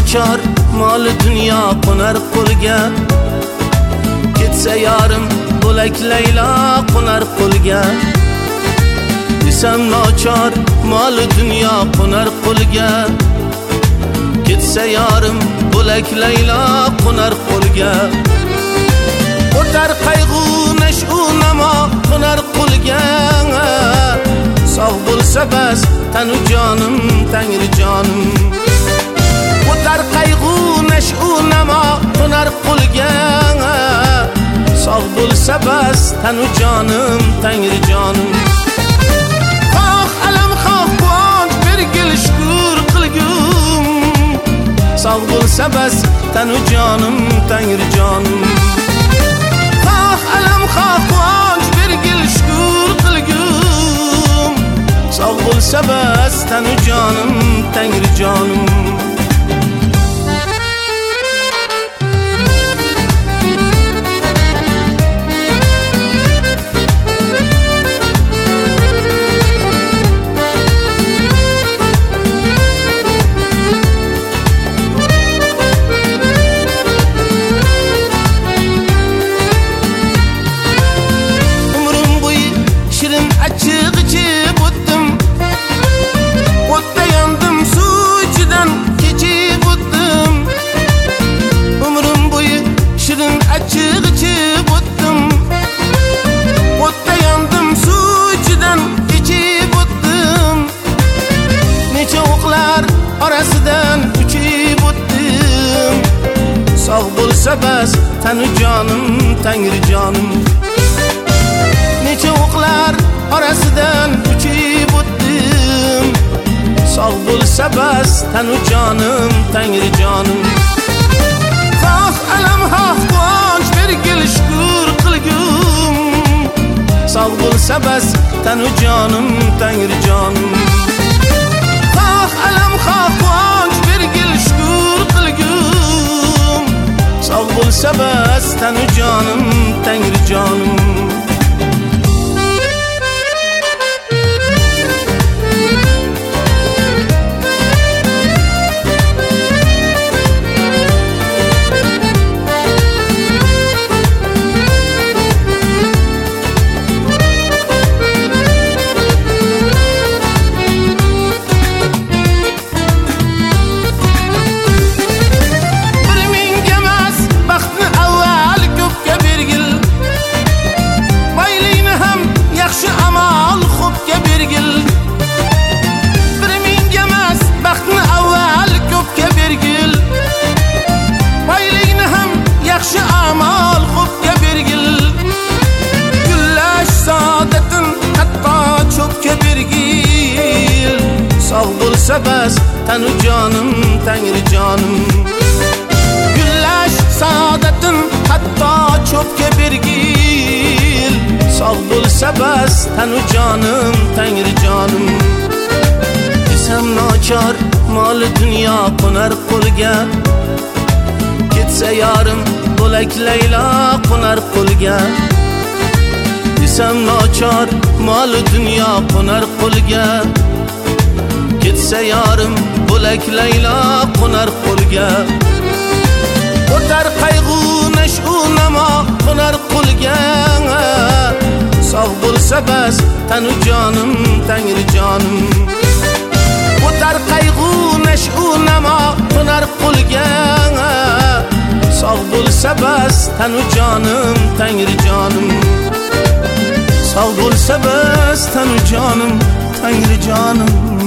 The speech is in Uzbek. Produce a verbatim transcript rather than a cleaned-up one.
nochor mol dunyo qo'nar qo'lga, ketsa yarim bo'lak Laylo qo'nar qo'lga. Desam nochor mol dunyo qo'nar qo'lga, ketsa yarim bo'lak Laylo qo'nar qo'lga. O'tar qayg'u nashu namo qo'nar qo'lga. Sog' bo'lsa bas tanu jonim tangri jonim. O'tar qayg'u nashu namo qo'nar qo'lga. Sog' bo'lsa bas tanu jonim tangri jonim. Xoh alam xoh quvonch bergil shukr qilgum. Sog' bo'lsa bas tanu jonim tangri jonim. Xoh alam xoh quvonch bergil shukr qilgum. Sog' bo'lsa bas tanu jonim tangri jonim. Orasidan uchib o'tdim. Sog' bo'lsa bas tanu jonim tangri jonim. Necha o'qlar orasidan uchib o'tdim. Sog' bo'lsa bas tanu jonim tangri jonim. Xoh alam xoh quvonch bergil shukr qilgum. Sog' bo'lsa bas tanu jonim tangri jonim. Alam xoh quvonch bergil shukr qilgum. Sog' bo'lsa bas tanu jonim tangri jonim. Sog' bo'lsa bas tanu jonim tangri jonim. Gullash saodatin hatto cho'pga bergil. Sog' bo'lsa bas tanu jonim tangri jonim. Desam nochor mol dunyo qo'nar qo'lga, ketsa yarim bo'lak Laylo qo'nar qo'lga. Desam nochor mol dunyo qo'nar qo'lga, ketsa yarim bo'lak Laylo qo'nar qo'lga. O'tar qayg'u nashu namo qo'nar qo'lga. Sog' bo'lsa bas tanu jonim tangri jonim. O'tar qayg'u nashu namo qo'nar qo'lga. Sog' bo'lsa bas tanu jonim tangri jonim. Sog' bo'lsa bas tanu jonim tangri jonim.